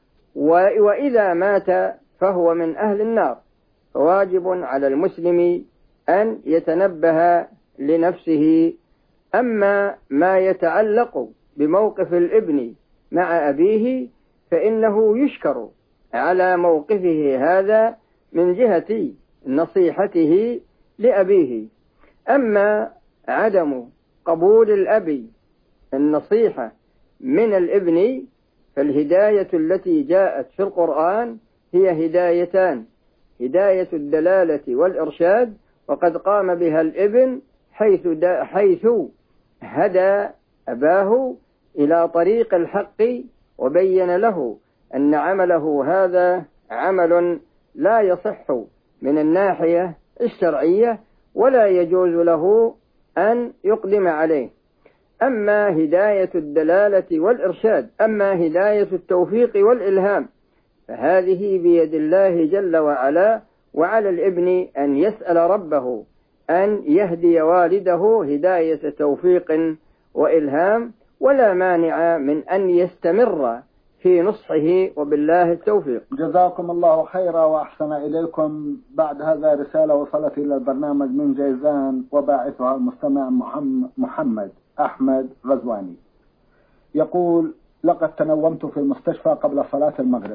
وإذا مات فهو من أهل النار. فواجب على المسلم أن يتنبه لنفسه. أما ما يتعلق بموقف الابن مع أبيه فإنه يشكر على موقفه هذا من جهة نصيحته لأبيه. أما عدم قبول الأب النصيحة من الابن فالهداية التي جاءت في القرآن هي هدايتان: هداية الدلالة والإرشاد، وقد قام بها الابن حيث, حيث هدى أباه إلى طريق الحق وبين له أن عمله هذا عمل لا يصح من الناحية الشرعية ولا يجوز له أن يقدم عليه. أما هداية الدلالة والإرشاد، أما هداية التوفيق والإلهام، فهذه بيد الله جل وعلا، وعلى الابن أن يسأل ربه أن يهدي والده هداية توفيق وإلهام، ولا مانع من أن يستمر في نصحه، وبالله التوفيق. جزاكم الله خيرا وأحسن إليكم. بعد هذا رسالة وصلت إلى البرنامج من جيزان وباعثها المستمع محمد أحمد غزواني، يقول: لقد تنومت في المستشفى قبل صلاة المغرب،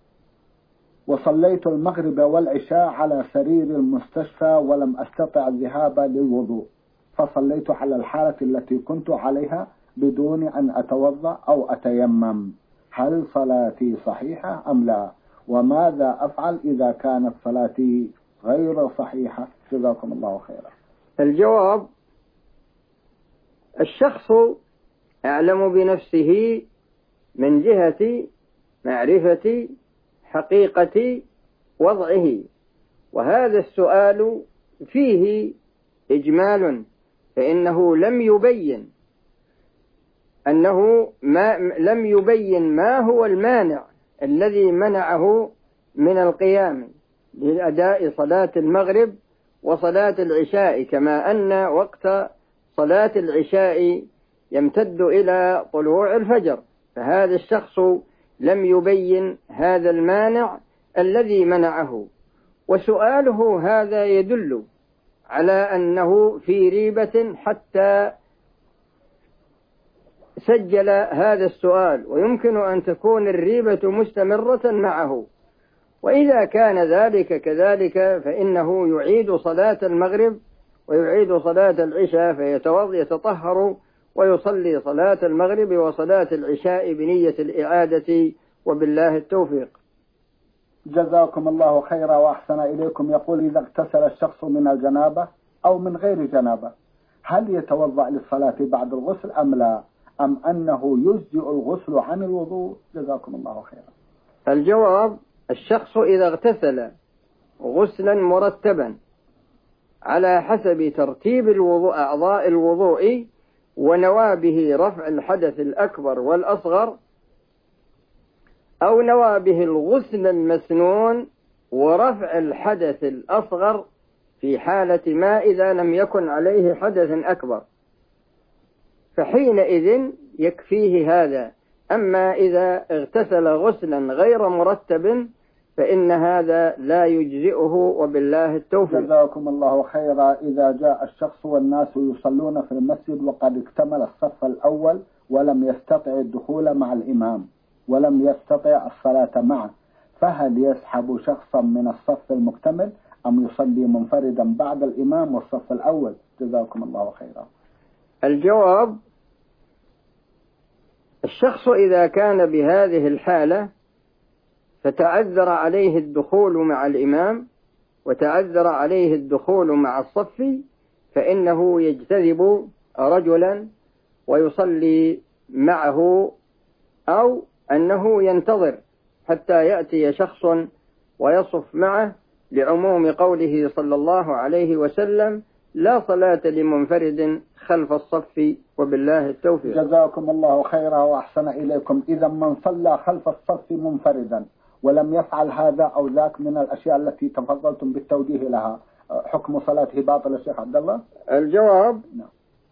وصليت المغرب والعشاء على سرير المستشفى ولم أستطع الذهاب للوضوء، فصليت على الحالة التي كنت عليها بدون أن أتوضأ أو أتيمم. هل صلاتي صحيحة أم لا؟ وماذا أفعل إذا كانت صلاتي غير صحيحة؟ جزاكم الله خيرا. الجواب: الشخص أعلم بنفسه من جهة معرفة حقيقة وضعه، وهذا السؤال فيه إجمال، فإنه لم يبين أنه ما لم يبين ما هو المانع الذي منعه من القيام لأداء صلاة المغرب وصلاة العشاء، كما أن وقت صلاة العشاء يمتد إلى طلوع الفجر، فهذا الشخص لم يبين هذا المانع الذي منعه. وسؤاله هذا يدل على أنه في ريبة حتى سجل هذا السؤال، ويمكن أن تكون الريبة مستمرة معه. وإذا كان ذلك كذلك فإنه يعيد صلاة المغرب ويعيد صلاة العشاء، فيتطهر ويصلي صلاة المغرب وصلاة العشاء بنية الإعادة، وبالله التوفيق. جزاكم الله خيرا وأحسن إليكم. يقول: إذا اغتسل الشخص من الجنابة أو من غير جنابة، هل يتوضأ للصلاة بعد الغسل أم لا، أم أنه يجزئ الغسل عن الوضوء؟ جزاكم الله خيرا. الجواب: الشخص إذا اغتسل غسلا مرتبا على حسب ترتيب الوضوء أعضاء الوضوء ونوى به رفع الحدث الأكبر والأصغر، أو نوى به الغسل المسنون ورفع الحدث الأصغر في حالة ما إذا لم يكن عليه حدث أكبر، فحينئذ يكفيه هذا. أما إذا اغتسل غسلا غير مرتب فإن هذا لا يجزئه، وبالله التوفيق. جزاكم الله خيرا. إذا جاء الشخص والناس يصلون في المسجد وقد اكتمل الصف الأول ولم يستطع الدخول مع الإمام ولم يستطع الصلاة معه، فهل يسحب شخصا من الصف المكتمل أم يصلي منفردا بعد الإمام والصف الأول؟ جزاكم الله خيرا. الجواب: الشخص إذا كان بهذه الحالة فتعذر عليه الدخول مع الإمام وتعذر عليه الدخول مع الصف، فإنه يجتذب رجلا ويصلي معه، أو أنه ينتظر حتى يأتي شخص ويصف معه، لعموم قوله صلى الله عليه وسلم: لا صلاة لمنفرد خلف الصف، وبالله التوفيق. جزاكم الله خيرا وأحسن إليكم. إذا من صلى خلف الصف منفردا ولم يفعل هذا أو ذاك من الأشياء التي تفضلتم بالتوجيه لها، حكم صلاته باطل الشيخ عبد الله؟ الجواب: نعم.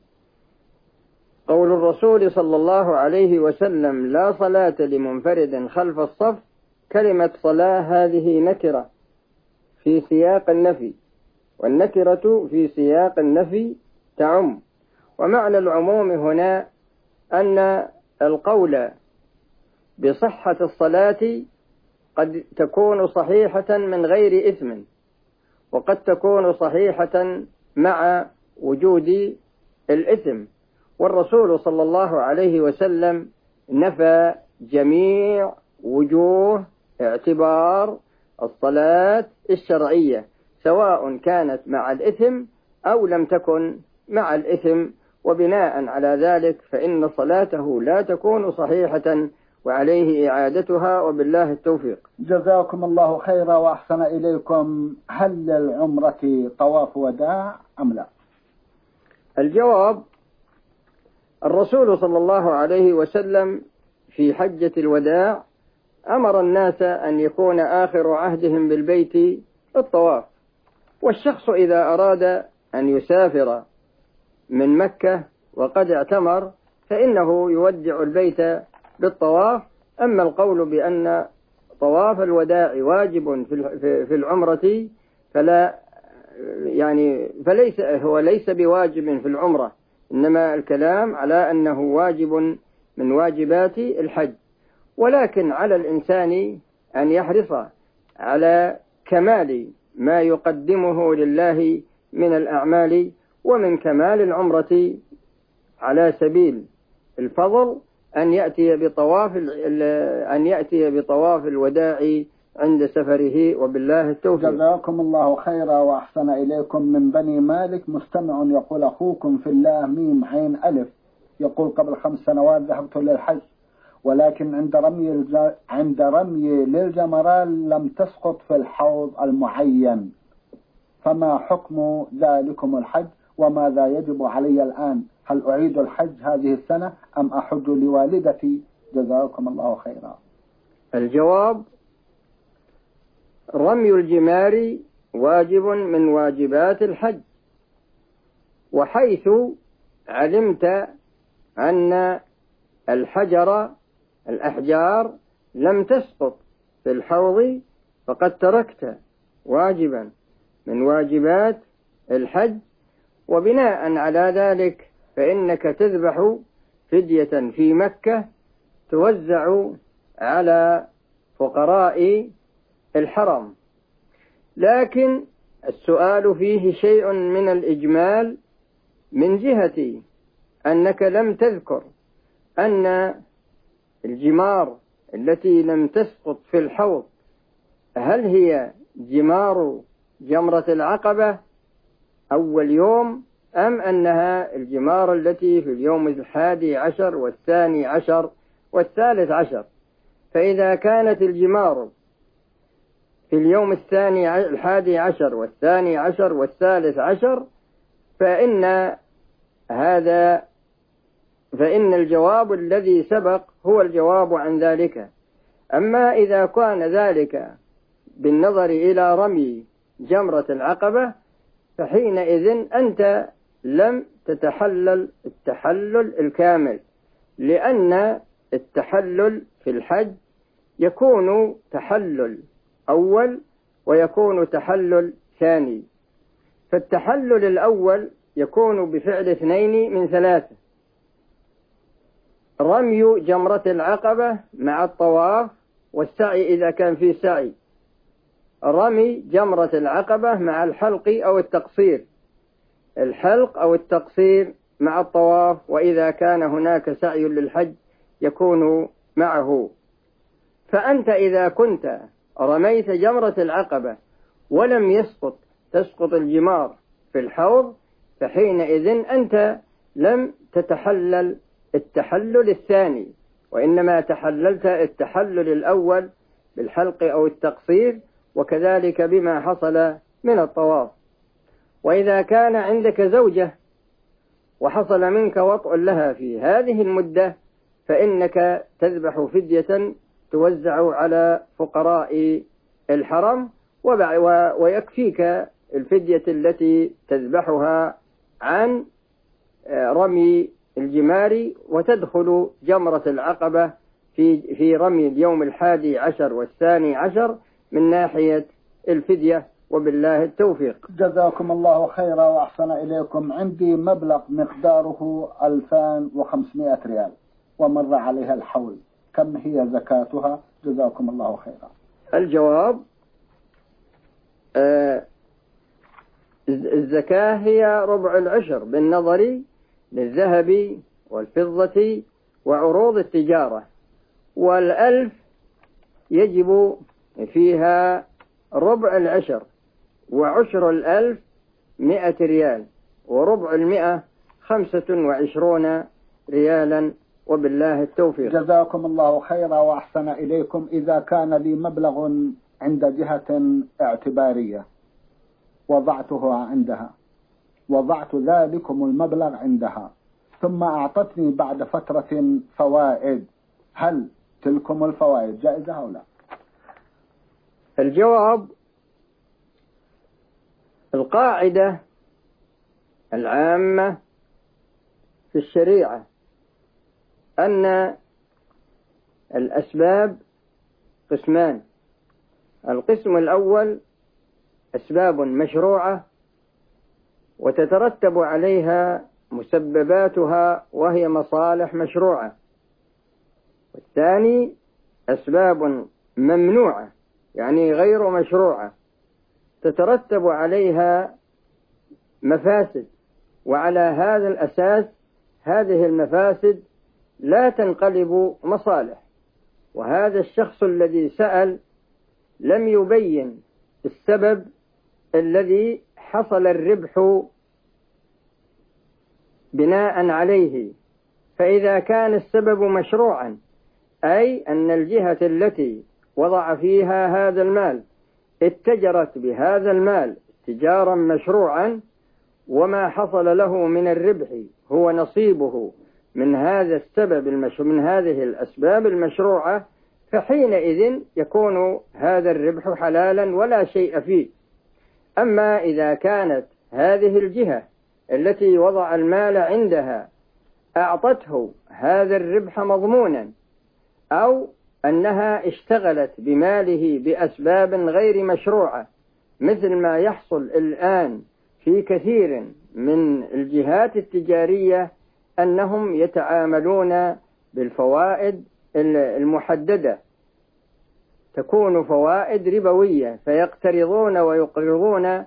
قول الرسول صلى الله عليه وسلم: لا صلاة لمنفرد خلف الصف، كلمة صلاة هذه نكرة في سياق النفي، والنكرة في سياق النفي تعم، ومعنى العموم هنا أن القول بصحة الصلاة قد تكون صحيحة من غير إثم، وقد تكون صحيحة مع وجود الإثم، والرسول صلى الله عليه وسلم نفى جميع وجوه اعتبار الصلاة الشرعية، سواء كانت مع الإثم أو لم تكن مع الإثم، وبناء على ذلك فإن صلاته لا تكون صحيحة وعليه إعادتها، وبالله التوفيق. جزاكم الله خيرا وأحسن إليكم. هل للعمرة طواف وداع أم لا؟ الجواب: الرسول صلى الله عليه وسلم في حجة الوداع أمر الناس أن يكون آخر عهدهم بالبيت الطواف، والشخص إذا أراد أن يسافر من مكة وقد اعتمر فإنه يودع البيت بالطواف. أما القول بأن طواف الوداع واجب في العمرة فلا يعني فليس هو ليس بواجب في العمرة، إنما الكلام على أنه واجب من واجبات الحج، ولكن على الإنسان أن يحرص على كمال ما يقدمه لله من الأعمال، ومن كمال العمرة على سبيل الفضل أن يأتي بطواف أن يأتي بطواف الوداع عند سفره، وبالله التوفيق. جزاكم الله خيرا وأحسن إليكم. من بني مالك مستمع يقول: أخوكم في الله ميم عين ألف يقول: قبل خمس سنوات ذهبت للحج، ولكن عند رمي الج... عند رمي للجمرات لم تسقط في الحوض المعين، فما حكم ذلكم الحج وماذا يجب علي الآن؟ هل أعيد الحج هذه السنة أم أحج لوالدتي؟ جزاكم الله خيرا. الجواب: رمي الجمار واجب من واجبات الحج، وحيث علمت أن الحجر الأحجار لم تسقط في الحوض فقد تركت واجبا من واجبات الحج، وبناء على ذلك فإنك تذبح فدية في مكة توزع على فقراء الحرم. لكن السؤال فيه شيء من الإجمال من جهة أنك لم تذكر أن الجمار التي لم تسقط في الحوض هل هي جمار جمرة العقبة أول يوم أم أنها الجمار التي في اليوم الحادي عشر والثاني عشر والثالث عشر. فإذا كانت الجمار في اليوم الثاني الحادي عشر والثاني عشر والثالث عشر فإن هذا فإن الجواب الذي سبق هو الجواب عن ذلك. أما إذا كان ذلك بالنظر إلى رمي جمرة العقبة فحينئذ أنت لم تتحلل التحلل الكامل، لأن التحلل في الحج يكون تحلل أول ويكون تحلل ثاني. فالتحلل الأول يكون بفعل اثنين من ثلاثة: رمي جمرة العقبة مع الطواف والسعي إذا كان في سعي، رمي جمرة العقبة مع الحلق أو التقصير. الحلق أو التقصير مع الطواف، وإذا كان هناك سعي للحج يكون معه. فأنت إذا كنت رميت جمرة العقبة ولم يسقط تسقط الجمار في الحوض، فحينئذ أنت لم تتحلل التحلل الثاني، وإنما تحللت التحلل الأول بالحلق أو التقصير، وكذلك بما حصل من الطواف. وإذا كان عندك زوجة وحصل منك وطء لها في هذه المدة، فإنك تذبح فدية توزع على فقراء الحرم، ويكفيك الفدية التي تذبحها عن رمي الجمار، وتدخل جمرة العقبة في في رمي اليوم الحادي عشر والثاني عشر من ناحية الفدية، وبالله التوفيق. جزاكم الله خيرا وأحسن إليكم. عندي مبلغ مقداره ألفين وخمسمائة ريال ومر عليها الحول، كم هي زكاتها؟ جزاكم الله خيرا. الجواب: آه الزكاة هي ربع العشر بالنظر للذهب والفضة وعروض التجارة، والألف يجب فيها ربع العشر، وعشر الألف مئة ريال، وربع المئة خمسة وعشرون ريالا، وبالله التوفيق. جزاكم الله خيرا وأحسن إليكم. إذا كان لي مبلغ عند جهة اعتبارية وضعته عندها، وضعت ذلكم المبلغ عندها، ثم أعطتني بعد فترة فوائد، هل تلكم الفوائد جائزة أو لا؟ الجواب: القاعدة العامة في الشريعة أن الأسباب قسمان. القسم الأول أسباب مشروعة وتترتب عليها مسبباتها وهي مصالح مشروعة، والثاني أسباب ممنوعة يعني غير مشروعة تترتب عليها مفاسد، وعلى هذا الأساس هذه المفاسد لا تنقلب مصالح. وهذا الشخص الذي سأل لم يبين السبب الذي حصل الربح بناء عليه. فإذا كان السبب مشروعا، أي أن الجهة التي وضع فيها هذا المال اتجرت بهذا المال تجارا مشروعا، وما حصل له من الربح هو نصيبه من هذا السبب المشروع من هذه الأسباب المشروعة، فحينئذ يكون هذا الربح حلالا ولا شيء فيه. أما إذا كانت هذه الجهة التي وضع المال عندها أعطته هذا الربح مضمونا، أو أنها اشتغلت بماله بأسباب غير مشروعة، مثل ما يحصل الآن في كثير من الجهات التجارية أنهم يتعاملون بالفوائد المحددة، تكون فوائد ربوية، فيقترضون ويقرضون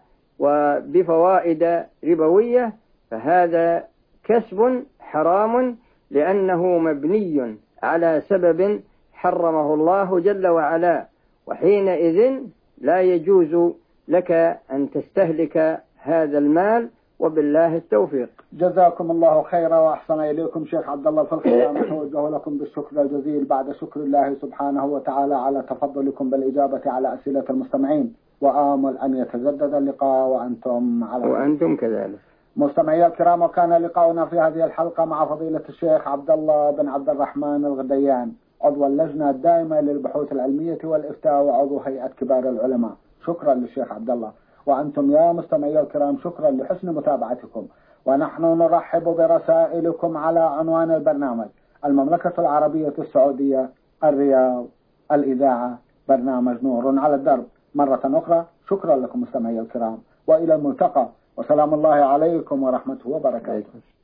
وبفوائد ربوية، فهذا كسب حرام لأنه مبني على سبب حرمه الله جل وعلا، وحينئذ لا يجوز لك أن تستهلك هذا المال، وبالله التوفيق. جزاكم الله خيرا وأحسن إليكم شيخ عبد الله في الختام. أتوجه لكم بالشكر الجزيل بعد شكر الله سبحانه وتعالى على تفضلكم بالإجابة على أسئلة المستمعين، وآمل أن يتجدد اللقاء وأنتم على وأنتم كذلك. مستمعي الكرام، وكان لقاؤنا في هذه الحلقة مع فضيلة الشيخ عبد الله بن عبد الرحمن الغديان، عضو اللجنة الدائمة للبحوث العلمية والإفتاء وعضو هيئة كبار العلماء. شكرا للشيخ عبد الله. وأنتم يا مستمعي الكرام شكرا لحسن متابعتكم، ونحن نرحب برسائلكم على عنوان البرنامج: المملكة العربية السعودية، الرياض، الإذاعة، برنامج نور على الدرب. مرة أخرى شكرا لكم مستمعي الكرام، وإلى الملتقى، وسلام الله عليكم ورحمته وبركاته.